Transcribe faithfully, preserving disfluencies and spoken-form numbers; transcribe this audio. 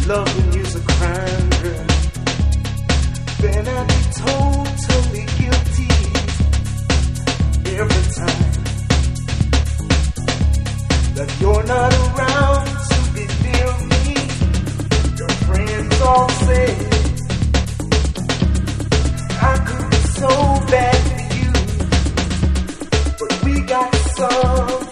Loving you's a crime, girl. Then I'd be totally guilty every time that you're not around to be near me. Your friends all say I could be so bad for you, but we got some.